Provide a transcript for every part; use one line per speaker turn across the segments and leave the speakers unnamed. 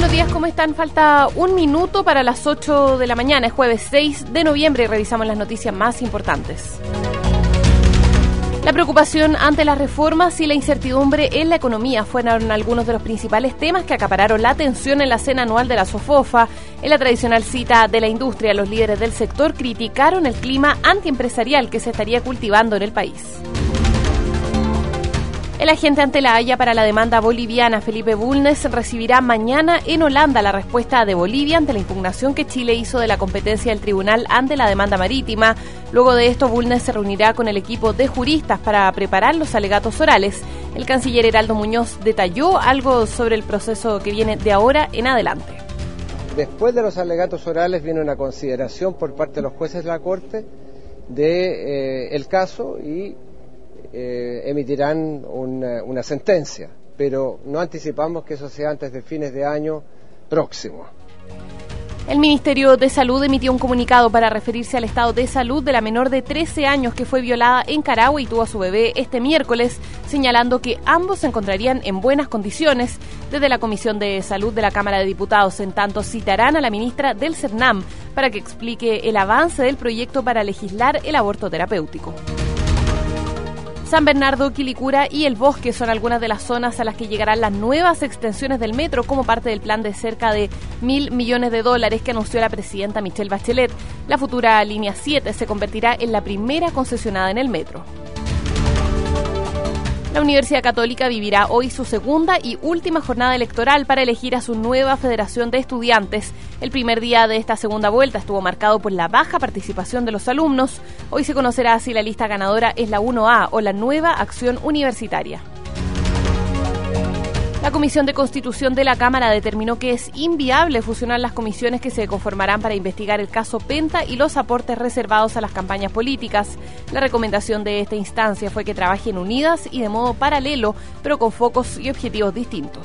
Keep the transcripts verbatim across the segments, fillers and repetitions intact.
Buenos días, ¿cómo están? Falta un minuto para las ocho de la mañana, es jueves seis de noviembre y revisamos las noticias más importantes. La preocupación ante las reformas y la incertidumbre en la economía fueron algunos de los principales temas que acapararon la atención en la cena anual de la SOFOFA. En la tradicional cita de la industria, los líderes del sector criticaron el clima antiempresarial que se estaría cultivando en el país. El agente ante la Haya para la demanda boliviana, Felipe Bulnes, recibirá mañana en Holanda la respuesta de Bolivia ante la impugnación que Chile hizo de la competencia del tribunal ante la demanda marítima. Luego de esto, Bulnes se reunirá con el equipo de juristas para preparar los alegatos orales. El canciller Heraldo Muñoz detalló algo sobre el proceso que viene de ahora en adelante.
Después de los alegatos orales viene una consideración por parte de los jueces de la Corte de eh, el caso y Eh, emitirán una, una sentencia, pero no anticipamos que eso sea antes de fines de año próximo.
El Ministerio de Salud emitió un comunicado para referirse al estado de salud de la menor de trece años que fue violada en Carahue y tuvo a su bebé este miércoles, señalando que ambos se encontrarían en buenas condiciones. Desde la Comisión de Salud de la Cámara de Diputados, en tanto, citarán a la ministra del CERNAM para que explique el avance del proyecto para legislar el aborto terapéutico. San Bernardo, Quilicura y El Bosque son algunas de las zonas a las que llegarán las nuevas extensiones del metro como parte del plan de cerca de mil millones de dólares que anunció la presidenta Michelle Bachelet. La futura línea siete se convertirá en la primera concesionada en el metro. La Universidad Católica vivirá hoy su segunda y última jornada electoral para elegir a su nueva Federación de Estudiantes. El primer día de esta segunda vuelta estuvo marcado por la baja participación de los alumnos. Hoy se conocerá si la lista ganadora es la uno A o la Nueva Acción Universitaria. La Comisión de Constitución de la Cámara determinó que es inviable fusionar las comisiones que se conformarán para investigar el caso Penta y los aportes reservados a las campañas políticas. La recomendación de esta instancia fue que trabajen unidas y de modo paralelo, pero con focos y objetivos distintos.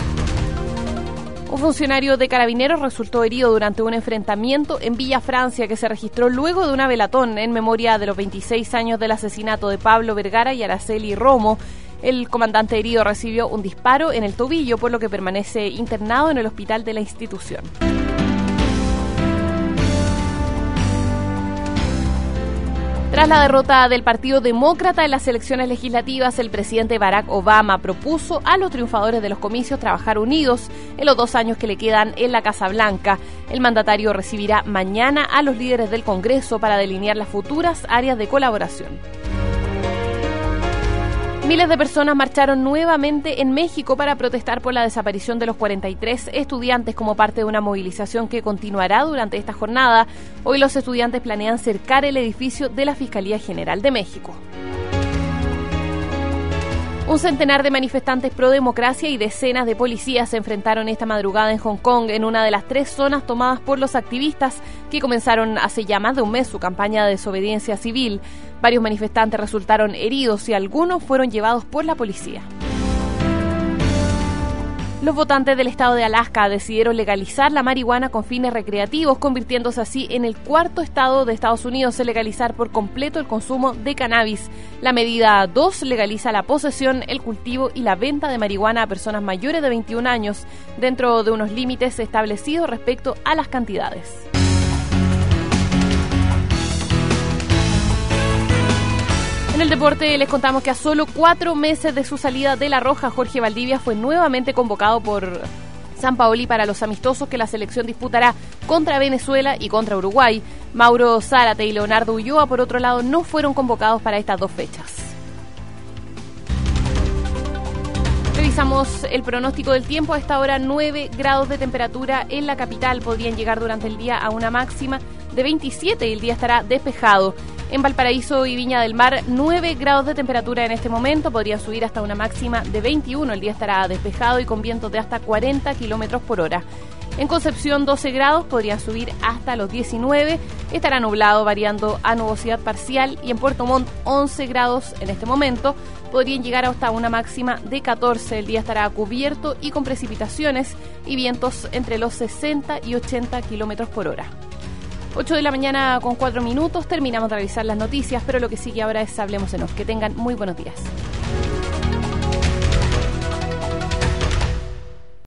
Un funcionario de Carabineros resultó herido durante un enfrentamiento en Villa Francia que se registró luego de una velatón en memoria de los veintiséis años del asesinato de Pablo Vergara y Araceli Romo. El comandante herido recibió un disparo en el tobillo, por lo que permanece internado en el hospital de la institución. Tras la derrota del Partido Demócrata en las elecciones legislativas, el presidente Barack Obama propuso a los triunfadores de los comicios trabajar unidos en los dos años que le quedan en la Casa Blanca. El mandatario recibirá mañana a los líderes del Congreso para delinear las futuras áreas de colaboración. Miles de personas marcharon nuevamente en México para protestar por la desaparición de los cuarenta y tres estudiantes como parte de una movilización que continuará durante esta jornada. Hoy los estudiantes planean cercar el edificio de la Fiscalía General de México. Un centenar de manifestantes pro democracia y decenas de policías se enfrentaron esta madrugada en Hong Kong, en una de las tres zonas tomadas por los activistas que comenzaron hace ya más de un mes su campaña de desobediencia civil. Varios manifestantes resultaron heridos y algunos fueron llevados por la policía. Los votantes del estado de Alaska decidieron legalizar la marihuana con fines recreativos, convirtiéndose así en el cuarto estado de Estados Unidos en legalizar por completo el consumo de cannabis. La medida dos legaliza la posesión, el cultivo y la venta de marihuana a personas mayores de veintiún años, dentro de unos límites establecidos respecto a las cantidades. En el deporte les contamos que a solo cuatro meses de su salida de La Roja, Jorge Valdivia fue nuevamente convocado por Sampaoli para los amistosos que la selección disputará contra Venezuela y contra Uruguay. Mauro Zárate y Leonardo Ulloa, por otro lado, no fueron convocados para estas dos fechas. Revisamos el pronóstico del tiempo. A esta hora, nueve grados de temperatura en la capital. Podrían llegar durante el día a una máxima de veintisiete y el día estará despejado. En Valparaíso y Viña del Mar, nueve grados de temperatura en este momento, podría subir hasta una máxima de veintiuno, el día estará despejado y con vientos de hasta cuarenta kilómetros por hora. En Concepción, doce grados, podrían subir hasta los diecinueve, estará nublado variando a nubosidad parcial, y en Puerto Montt, once grados en este momento, podrían llegar hasta una máxima de catorce, el día estará cubierto y con precipitaciones y vientos entre los sesenta y ochenta kilómetros por hora. ocho de la mañana con cuatro minutos, terminamos de revisar las noticias, pero lo que sigue ahora es Hablemos en Off. Que tengan muy buenos días.